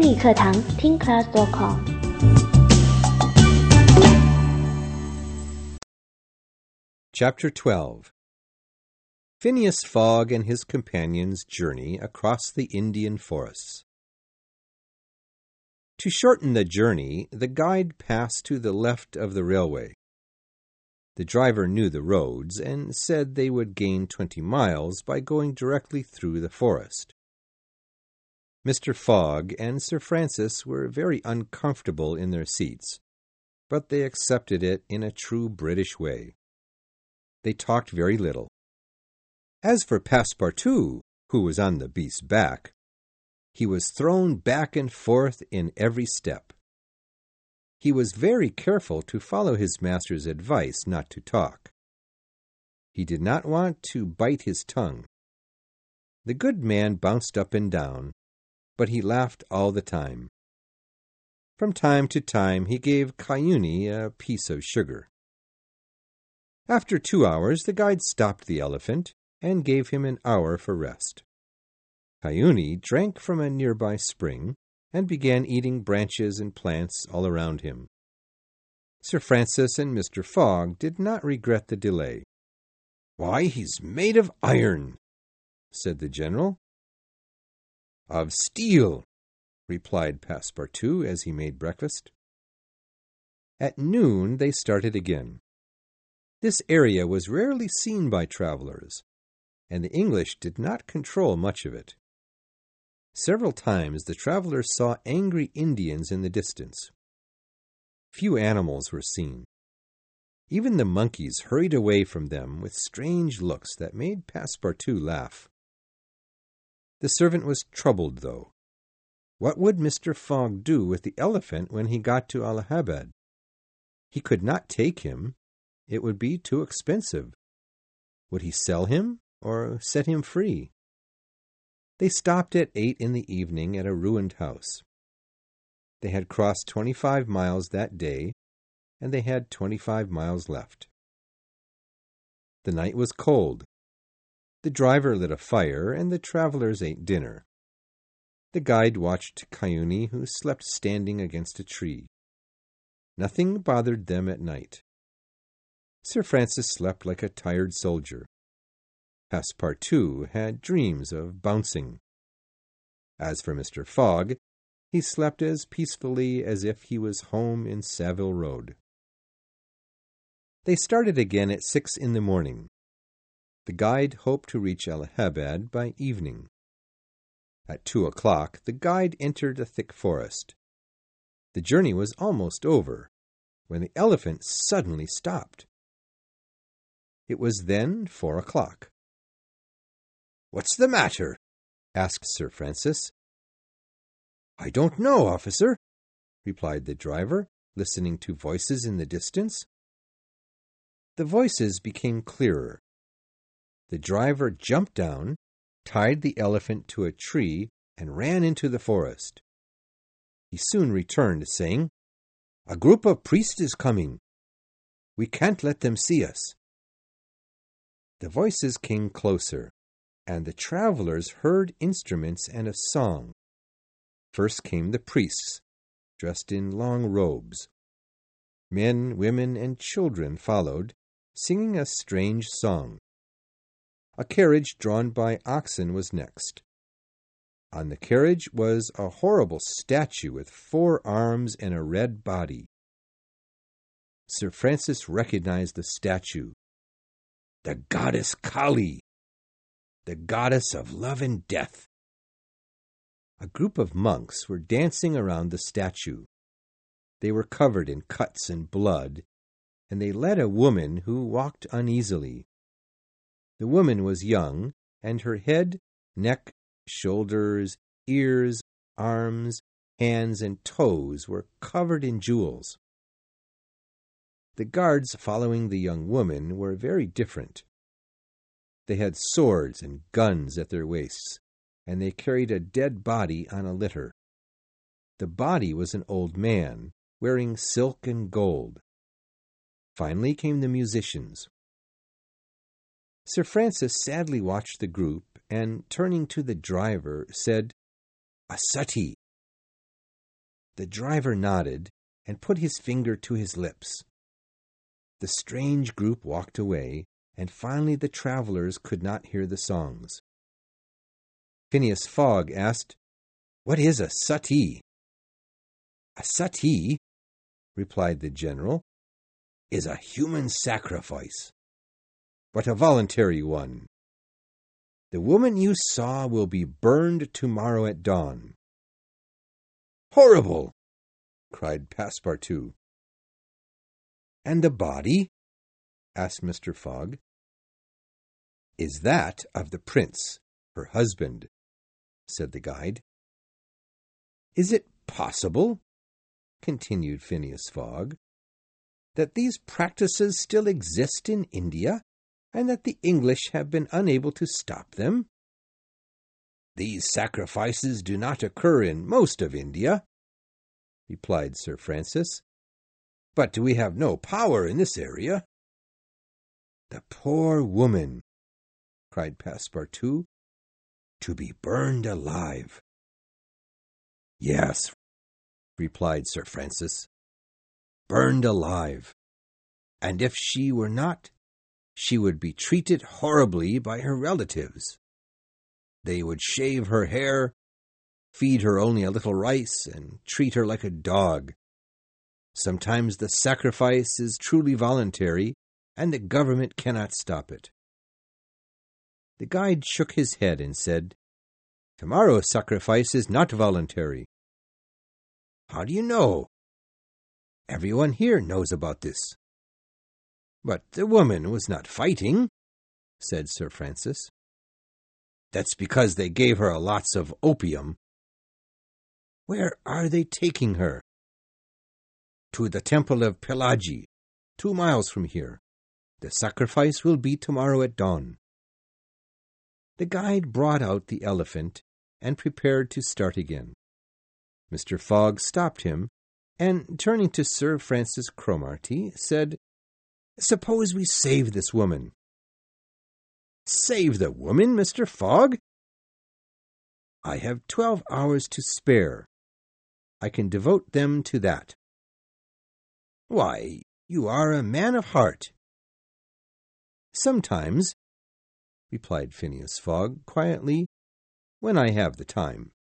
英语课堂听 class.com。 Chapter 12. Phineas Fogg and his companions journey across the Indian forests. To shorten the journey, the guide passed to the left of the railway. The driver knew the roads and said they would gain 20 miles by going directly through the forest. Mr. Fogg and Sir Francis were very uncomfortable in their seats, but they accepted it in a true British way. They talked very little. As for Passepartout, who was on the beast's back, he was thrown back and forth in every step. He was very careful to follow his master's advice not to talk. He did not want to bite his tongue. The good man bounced up and down, but he laughed all the time. From time to time he gave Cayuni a piece of sugar. After 2 hours, the guide stopped the elephant and gave him an hour for rest. Cayuni drank from a nearby spring and began eating branches and plants all around him. Sir Francis and Mr. Fogg did not regret the delay. "Why, he's made of iron," said the general. "Of steel," replied Passepartout as he made breakfast. At noon they started again. This area was rarely seen by travelers, and the English did not control much of it. Several times the travelers saw angry Indians in the distance. Few animals were seen. Even the monkeys hurried away from them with strange looks that made Passepartout laugh. The servant was troubled, though. What would Mr. Fogg do with the elephant when he got to Allahabad? He could not take him. It would be too expensive. Would he sell him or set him free? They stopped at 8 in the evening at a ruined house. They had crossed 25 miles that day, and they had 25 miles left. The night was cold. The driver lit a fire, and the travelers ate dinner. The guide watched Cayuni, who slept standing against a tree. Nothing bothered them at night. Sir Francis slept like a tired soldier. Passepartout had dreams of bouncing. As for Mr. Fogg, he slept as peacefully as if he was home in Savile Road. They started again at 6 in the morning. The guide hoped to reach Allahabad by evening. At 2 o'clock, the guide entered a thick forest. The journey was almost over, when the elephant suddenly stopped. It was then 4 o'clock. "What's the matter?" asked Sir Francis. "I don't know, officer," replied the driver, listening to voices in the distance. The voices became clearer. The driver jumped down, tied the elephant to a tree, and ran into the forest. He soon returned, saying, "A group of priests is coming. We can't let them see us." The voices came closer, and the travelers heard instruments and a song. First came the priests, dressed in long robes. Men, women, and children followed, singing a strange song. A carriage drawn by oxen was next. On the carriage was a horrible statue with 4 arms and a red body. Sir Francis recognized the statue. The goddess Kali, the goddess of love and death. A group of monks were dancing around the statue. They were covered in cuts and blood, and they led a woman who walked uneasily. The woman was young, and her head, neck, shoulders, ears, arms, hands, and toes were covered in jewels. The guards following the young woman were very different. They had swords and guns at their waists, and they carried a dead body on a litter. The body was an old man, wearing silk and gold. Finally came the musicians. Sir Francis sadly watched the group, and turning to the driver, said, "A suttee." The driver nodded and put his finger to his lips. The strange group walked away, and finally the travelers could not hear the songs. Phineas Fogg asked, "What is a suttee?" "A suttee," replied the general, "is a human sacrifice, but a voluntary one. The woman you saw will be burned tomorrow at dawn." "Horrible!" cried Passepartout. "And the body?" asked Mr. Fogg. "Is that of the prince, her husband," said the guide. "Is it possible," continued Phineas Fogg, "that these practices still exist in India, and that the English have been unable to stop them?" "These sacrifices do not occur in most of India," replied Sir Francis, "but we have no power in this area." "The poor woman!" cried Passepartout. "To be burned alive." "Yes," replied Sir Francis, "burned alive. And if she were not, she would be treated horribly by her relatives. They would shave her hair, feed her only a little rice, and treat her like a dog. Sometimes the sacrifice is truly voluntary, and the government cannot stop it." The guide shook his head and said, "Tomorrow's sacrifice is not voluntary." "How do you know?" "Everyone here knows about this." "But the woman was not fighting," said Sir Francis. "That's because they gave her lots of opium." "Where are they taking her?" "To the temple of Pelagi, 2 miles from here. The sacrifice will be tomorrow at dawn." The guide brought out the elephant and prepared to start again. Mr. Fogg stopped him, and turning to Sir Francis Cromarty, said, "Suppose we save this woman." "Save the woman, Mr. Fogg?" "I have 12 hours to spare. I can devote them to that." "Why, you are a man of heart." "Sometimes," replied Phineas Fogg quietly, "when I have the time."